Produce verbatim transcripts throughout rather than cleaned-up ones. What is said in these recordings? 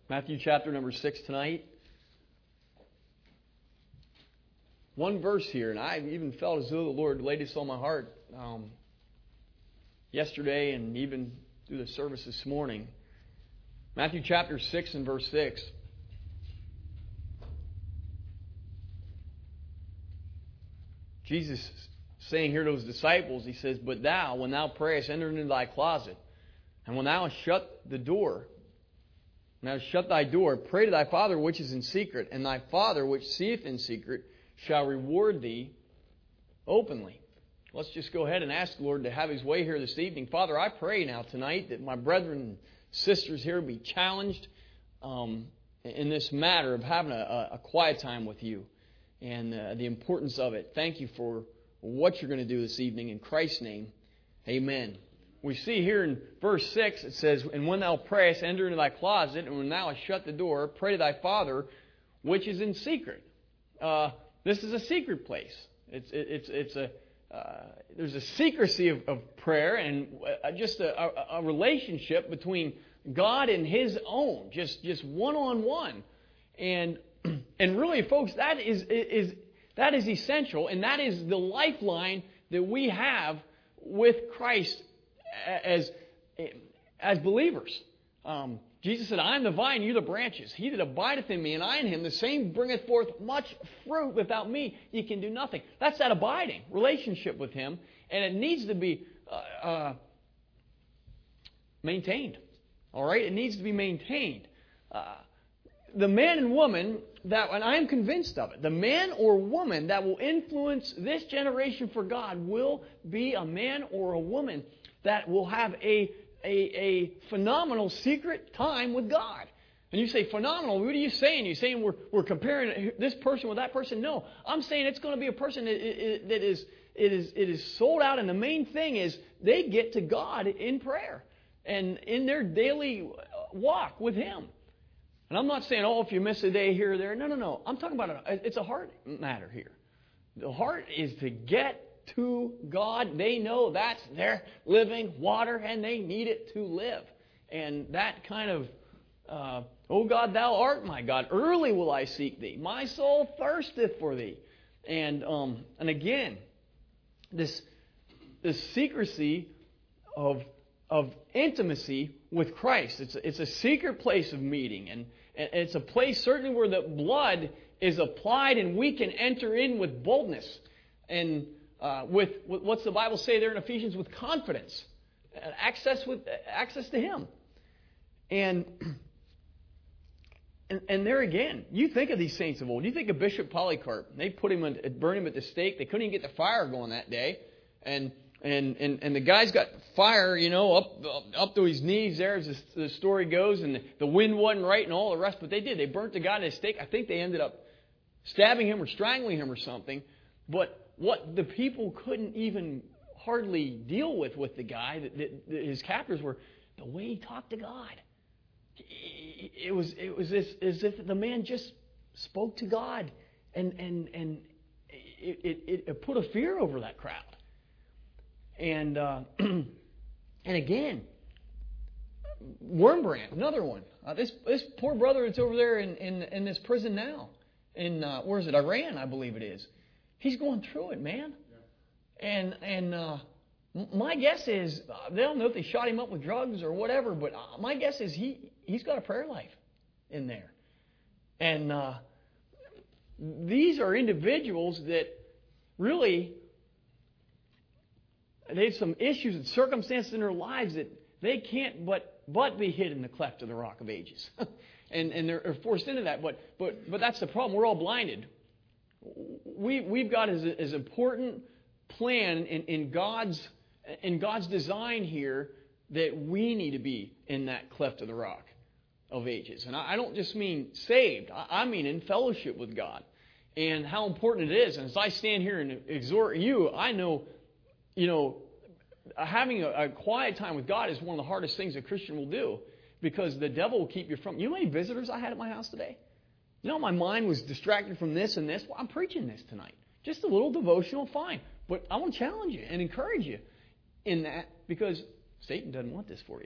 Matthew chapter number six tonight. One verse here, and I even felt as though the Lord laid this on my heart um, yesterday and even through the service this morning. Matthew chapter six and verse six. Jesus saying here to his disciples, He says, "But thou, when thou prayest, enter into thy closet, and when thou hast shut the door, when thou hast shut thy door, pray to thy Father which is in secret, and thy Father which seeth in secret shall reward thee openly." Let's just go ahead and ask the Lord to have His way here this evening. Father, I pray now tonight that my brethren and sisters here be challenged um, in this matter of having a, a quiet time with You and uh, the importance of it. Thank You for what You're going to do this evening. In Christ's name, amen. We see here in verse six, it says, "And when thou prayest, enter into thy closet, and when thou hast shut the door, pray to thy Father which is in secret." Uh, this is a secret place. It's it, it's it's a uh, there's a secrecy of, of prayer and uh, just a, a, a relationship between God and His own, just just one on one, and and really, folks, that is is that is essential, and that is the lifeline that we have with Christ as as believers. Um, Jesus said, "I am the vine, you the branches. He that abideth in me, and I in him, the same bringeth forth much fruit. Without me, ye can do nothing." That's that abiding relationship with Him, and it needs to be uh, uh, maintained. All right, it needs to be maintained. Uh, the man and woman that, and I am convinced of it, the man or woman that will influence this generation for God will be a man or a woman that will have a, a, a phenomenal secret time with God. And you say, phenomenal, what are you saying? You're saying we're, we're comparing this person with that person? No, I'm saying it's going to be a person that, that is, it is, it is sold out, and the main thing is they get to God in prayer and in their daily walk with Him. And I'm not saying, oh, if you miss a day here or there. No, no, no. I'm talking about a, it's a heart matter here. The heart is to get to God. They know that's their living water, and they need it to live. And that kind of, uh, "Oh God, Thou art my God. Early will I seek Thee. My soul thirsteth for Thee." And um, and again, this this secrecy of of intimacy with Christ. It's a, it's a secret place of meeting, and, and it's a place certainly where the blood is applied, and we can enter in with boldness and uh, with, with what's the Bible say there in Ephesians, with confidence, access with access to Him, and. And, and there again, you think of these saints of old. You think of Bishop Polycarp. They put him, in, burn him at the stake. They couldn't even get the fire going that day, and and and, and the guy's got fire, you know, up up, up to his knees there, as the, the story goes, and the, the wind wasn't right, and all the rest. But they did. They burnt the guy at the stake. I think they ended up stabbing him or strangling him or something. But what the people couldn't even hardly deal with with the guy, that, that, that his captors, were the way he talked to God. It was it was as, as if the man just spoke to God, and and and it, it, it put a fear over that crowd. And uh, and again, Wurmbrand, another one. Uh, this this poor brother that's over there in, in, in this prison now, in uh, where is it? Iran, I believe it is. He's going through it, man. Yeah. And and. Uh, My guess is, they don't know if they shot him up with drugs or whatever, but my guess is he, he's got a prayer life in there. And uh, these are individuals that really, they have some issues and circumstances in their lives that they can't but but be hid in the cleft of the rock of ages. and and they're forced into that. But but but that's the problem. We're all blinded. We, we've got as, as important plan in, in God's in God's design here that we need to be in that cleft of the rock of ages. And I, I don't just mean saved. I, I mean in fellowship with God. And how important it is. And as I stand here and exhort you, I know, you know, having a, a quiet time with God is one of the hardest things a Christian will do, because the devil will keep you from... You know how many visitors I had at my house today? You know, my mind was distracted from this and this. Well, I'm preaching this tonight. Just a little devotional, fine. But I want to challenge you and encourage you in that, because Satan doesn't want this for you.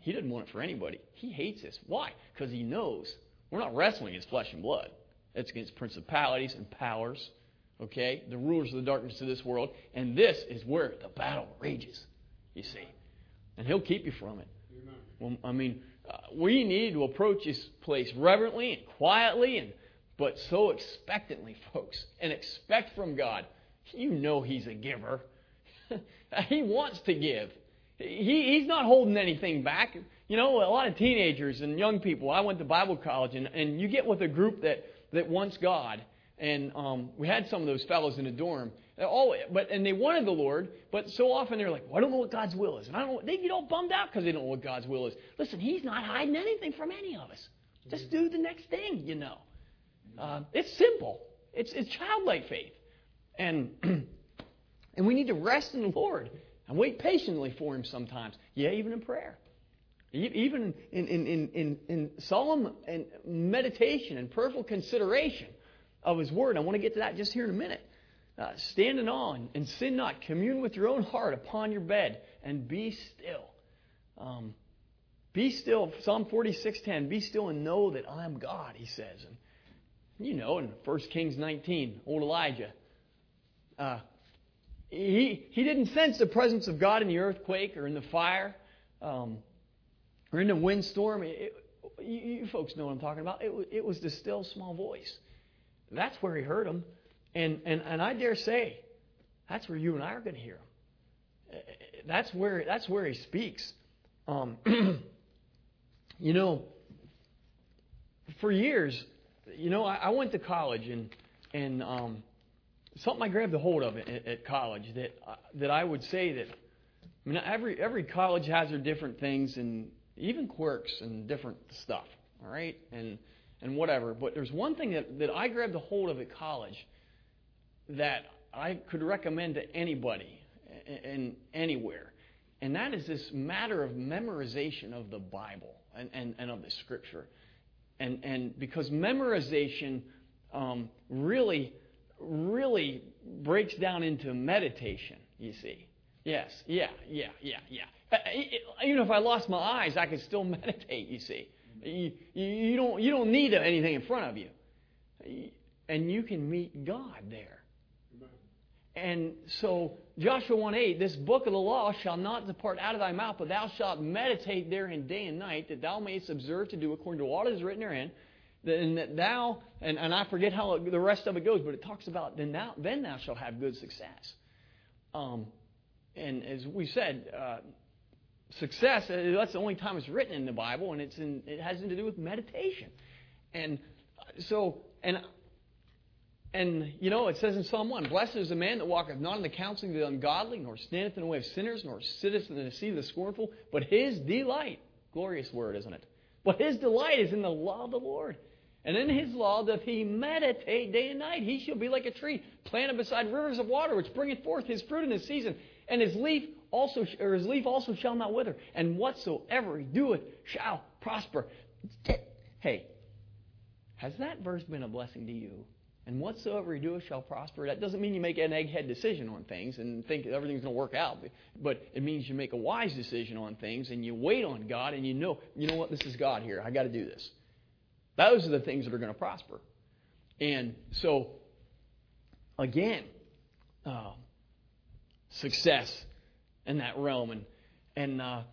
He doesn't want it for anybody. He hates this. Why? Because he knows we're not wrestling against flesh and blood. It's against principalities and powers, okay, the rulers of the darkness of this world. And this is where the battle rages, you see. And He'll keep you from it. Well, I mean, uh, we need to approach this place reverently and quietly, and but so expectantly, folks. And expect from God. You know He's a giver. He wants to give. He, he's not holding anything back. You know, a lot of teenagers and young people, I went to Bible college, and, and you get with a group that, that wants God. And um, we had some of those fellows in the dorm. All, but and they wanted the Lord, but so often they're like, well, I don't know what God's will is. And I don't know, they get all bummed out because they don't know what God's will is. Listen, He's not hiding anything from any of us. Just do the next thing, you know. Uh, it's simple. It's, it's childlike faith. And, and we need to rest in the Lord and wait patiently for Him sometimes. Yeah, even in prayer. Even in, in, in, in, in solemn and meditation and prayerful consideration of His Word. I want to get to that just here in a minute. Uh, stand in awe and sin not. Commune with your own heart upon your bed and be still. Um, be still. Psalm forty-six ten. Be still and know that I am God, He says. And you know, in First Kings nineteen, old Elijah, uh, he he didn't sense the presence of God in the earthquake or in the fire um, or in the windstorm. It, it, you, you folks know what I'm talking about. It, it was the still small voice. That's where he heard Him. And, and and I dare say, that's where you and I are going to hear Him. That's where that's where He speaks. Um, you know, for years, you know, I, I went to college, and and um, something I grabbed a hold of at, at college that uh, that I would say that, I mean, every every college has their different things and even quirks and different stuff. All right, and and whatever. But there's one thing that, that I grabbed a hold of at college that I could recommend to anybody and anywhere. And that is this matter of memorization of the Bible and, and, and of the Scripture. And, and because memorization um, really, really breaks down into meditation, you see. Yes, yeah, yeah, yeah, yeah. Even if I lost my eyes, I could still meditate, you see. You, you, don't, you don't need anything in front of you. And you can meet God there. And so, Joshua one eight, this book of the law shall not depart out of thy mouth, but thou shalt meditate therein day and night, that thou mayest observe to do according to all that is written therein. And that thou, and, and I forget how the rest of it goes, but it talks about then thou, then thou shalt have good success. Um, and as we said, uh, success, that's the only time it's written in the Bible, and it's in, it has to do with meditation. And so, and And, you know, it says in Psalm one, blessed is the man that walketh not in the counsel of the ungodly, nor standeth in the way of sinners, nor sitteth in the seat of the scornful, but his delight, glorious word, isn't it? But his delight is in the law of the Lord. And in His law doth he meditate day and night. He shall be like a tree planted beside rivers of water, which bringeth forth his fruit in his season. And his leaf also, or his leaf also shall not wither. And whatsoever he doeth shall prosper. Hey, has that verse been a blessing to you? And whatsoever you do shall prosper. That doesn't mean you make an egghead decision on things and think everything's going to work out. But it means you make a wise decision on things and you wait on God and you know, you know what, this is God here. I got to do this. Those are the things that are going to prosper. And so, again, uh, success in that realm. And, and uh,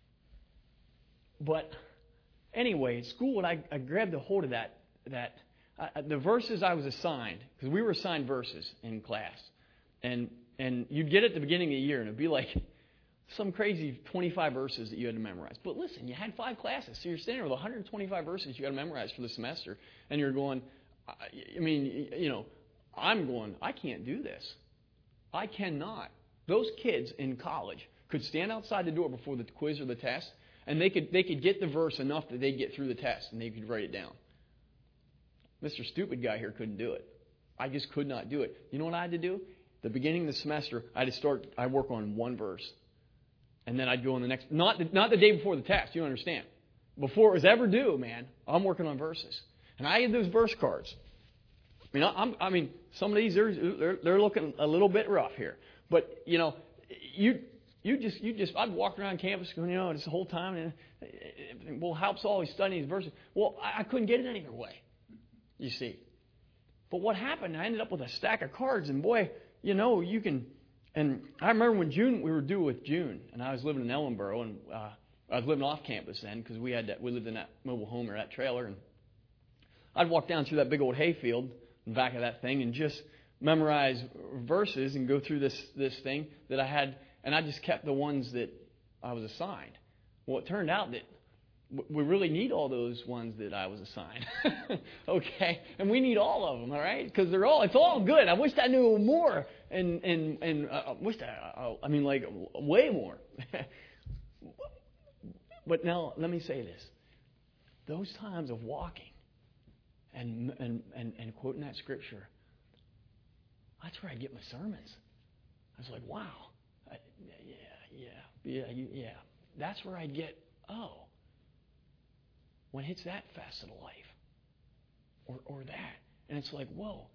but anyway, at school, I, I grabbed a hold of that that. Uh, the verses I was assigned, because we were assigned verses in class, and and you'd get it at the beginning of the year, and it'd be like some crazy twenty-five verses that you had to memorize. But listen, you had five classes, so you're standing with one hundred twenty-five verses you got to memorize for the semester, and you're going, I mean, you know, I'm going, I can't do this. I cannot. Those kids in college could stand outside the door before the quiz or the test, and they could they could get the verse enough that they'd get through the test, and they could write it down. Mister Stupid Guy here couldn't do it. I just could not do it. You know what I had to do? At the beginning of the semester, I had to start, I'd work on one verse. And then I'd go on the next, not the, not the day before the test, you don't understand. Before it was ever due, man, I'm working on verses. And I had those verse cards. I mean, I'm, I mean, some of these, they're, they're, they're looking a little bit rough here. But, you know, you You just, you just, I'd walk around campus going, you know, this whole time, and, and well, helps always studying these verses. Well, I, I couldn't get it any other way, you see. But what happened, I ended up with a stack of cards, and boy, you know, you can, and I remember when June, we were due with June, and I was living in Ellenboro, and uh, I was living off campus then, because we had that, we lived in that mobile home or that trailer, and I'd walk down through that big old hayfield in the back of that thing and just memorize verses and go through this, this thing that I had, and I just kept the ones that I was assigned. Well, it turned out that we really need all those ones that I was assigned. Okay? And we need all of them, all right? Because they're all, it's all good. I wish I knew more. And, and, and uh, I wish I, I mean, like, way more. But now, let me say this. Those times of walking and, and, and, and quoting that scripture, that's where I get my sermons. I was like, wow. I, yeah, yeah, yeah, yeah. That's where I get, oh. When it hits that facet of life, or or that, and it's like, whoa.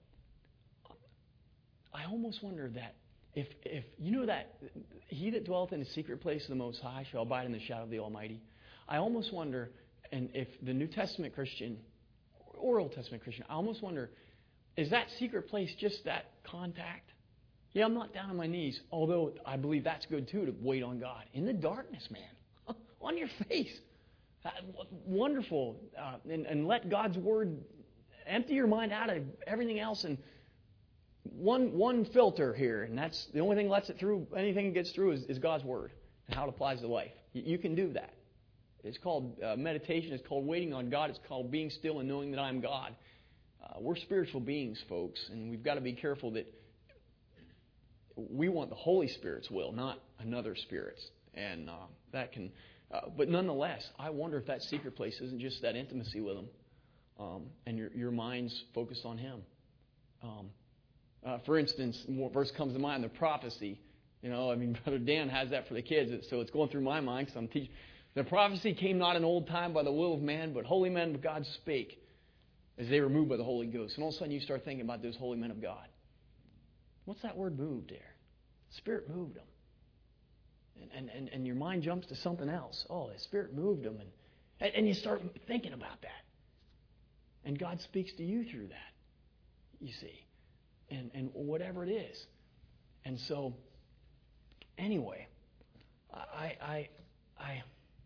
I almost wonder that if if you know that he that dwelleth in the secret place of the Most High shall abide in the shadow of the Almighty. I almost wonder, and if the New Testament Christian or Old Testament Christian, I almost wonder, is that secret place just that contact? Yeah, I'm not down on my knees, although I believe that's good too, to wait on God in the darkness, man, on your face. Uh, wonderful. Uh, and, and let God's Word empty your mind out of everything else. And one one filter here, and that's the only thing that lets it through, anything that gets through is, is God's Word and how it applies to life. You, you can do that. It's called uh, meditation. It's called waiting on God. It's called being still and knowing that I'm God. Uh, we're spiritual beings, folks, and we've got to be careful that we want the Holy Spirit's will, not another spirit's. And uh, that can... Uh, but nonetheless, I wonder if that secret place isn't just that intimacy with Him, um, and your your mind's focused on Him. Um, uh, for instance, one verse comes to mind: the prophecy. You know, I mean, Brother Dan has that for the kids, so it's going through my mind because I'm teaching. The prophecy came not in old time by the will of man, but holy men of God spake, as they were moved by the Holy Ghost. And all of a sudden, you start thinking about those holy men of God. What's that word "moved" there? The Spirit moved them. And, and, and your mind jumps to something else. Oh, the Spirit moved them. And, and you start thinking about that. And God speaks to you through that, you see. And, and whatever it is. And so, anyway, I, I, I,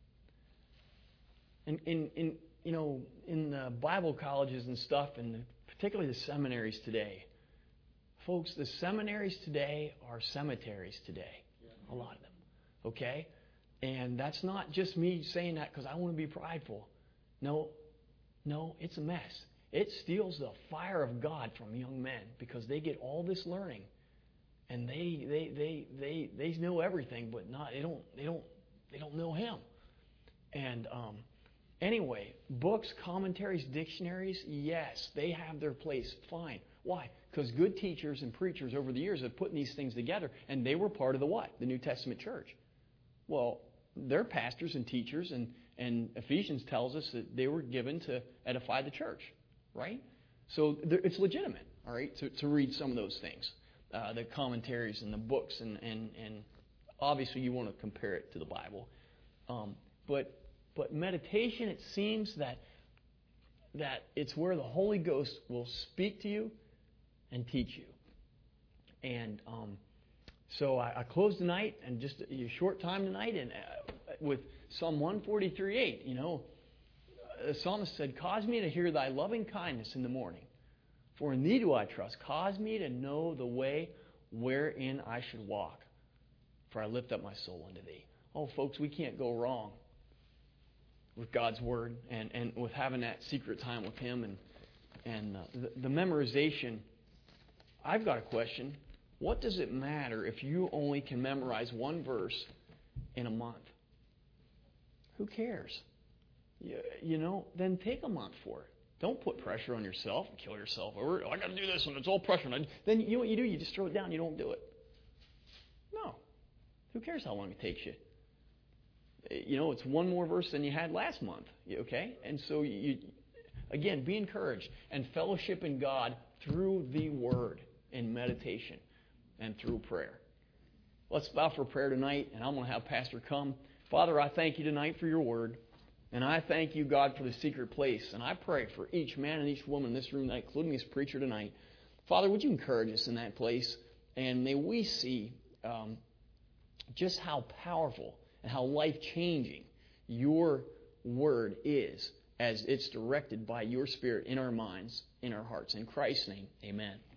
in, in, in you know, in the Bible colleges and stuff, and particularly the seminaries today, folks, the seminaries today are cemeteries today. A lot of them. Okay? And that's not just me saying that because I want to be prideful. No, no, it's a mess. It steals the fire of God from young men because they get all this learning, and they they they they they know everything, but not they don't they don't they don't know Him. And um, anyway, books, commentaries, dictionaries, yes, they have their place. Fine. Why? Because good teachers and preachers over the years have put these things together, and they were part of the what? The New Testament church. Well, they're pastors and teachers, and, and Ephesians tells us that they were given to edify the church, right? So it's legitimate, all right, to, to read some of those things, uh, the commentaries and the books, and, and, and obviously you want to compare it to the Bible. Um, but but meditation, it seems that that it's where the Holy Ghost will speak to you and teach you. And um, so I, I close tonight, and just a short time tonight, and uh, with Psalm one forty-three eight. You know, the psalmist said, "Cause me to hear Thy loving kindness in the morning, for in Thee do I trust. Cause me to know the way wherein I should walk, for I lift up my soul unto Thee." Oh, folks, we can't go wrong with God's Word and, and with having that secret time with Him. And, and uh, the, the memorization, I've got a question. What does it matter if you only can memorize one verse in a month? Who cares? You, you know, then take a month for it. Don't put pressure on yourself and kill yourself over it. Oh, I got to do this, and it's all pressure. And I, then you know what you do? You just throw it down. You don't do it. No. Who cares how long it takes you? You know, it's one more verse than you had last month. Okay? And so, you, again, be encouraged and fellowship in God through the Word in meditation and through prayer. Let's bow for prayer tonight, and I'm going to have Pastor come. Father, I thank you tonight for your word. And I thank you, God, for the secret place. And I pray for each man and each woman in this room tonight, including this preacher tonight. Father, would you encourage us in that place? And may we see um, just how powerful and how life-changing your word is as it's directed by your Spirit in our minds, in our hearts. In Christ's name, amen.